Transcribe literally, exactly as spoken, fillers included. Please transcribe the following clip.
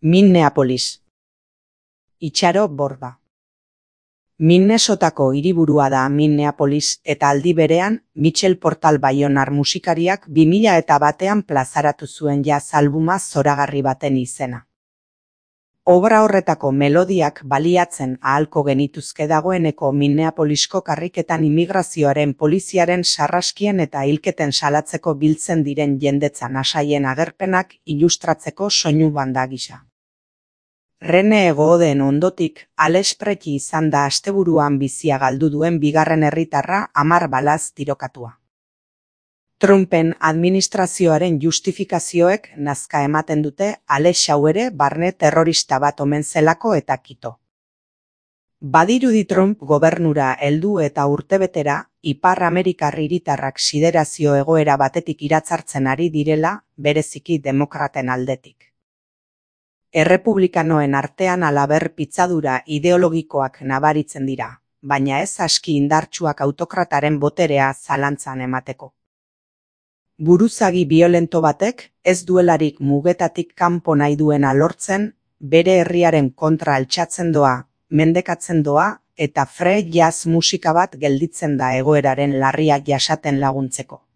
Minneapolis. Itxaro Borda. Minnesotako hiriburua da Minneapolis eta aldi berean Michel Portal baionar musikariak bi mila eta batean plazaratu zuen jazz albuma zoragarri baten izena. Obra horretako melodiak baliatzen ahalko genituzke dagoeneko Minneapolisko karriketan immigrazioaren poliziaren sarraskien eta hilketen salatzeko biltzen diren jendetza nasaien agerpenak ilustratzeko soinu banda gisa. Rene Egoden ondotik, Alex Pretti izan da asteburuan bizia galdu duen bigarren herritarra hamar balaz tirokatua. Trumpen administrazioaren justifikazioek nazka ematen dute Alex hau ere barne terrorista bat omen zelako eta kito. Badirudi Trump gobernura heldu eta urtebetera, Ipar Amerikar hiritarrak siderazio egoera batetik iratzartzen ari direla, bereziki demokraten aldetik. Errepublikanoen artean halaber pitzadura ideologikoak nabaritzen dira, baina ez aski indartsuak autokrataren boterea zalantzan emateko. Buruzagi biolento batek ez duelarik mugetatik kanpo nahi duena lortzen, bere herriaren kontra altxatzen doa, mendekatzen doa eta free jazz musika bat gelditzen da egoeraren larria jasaten laguntzeko.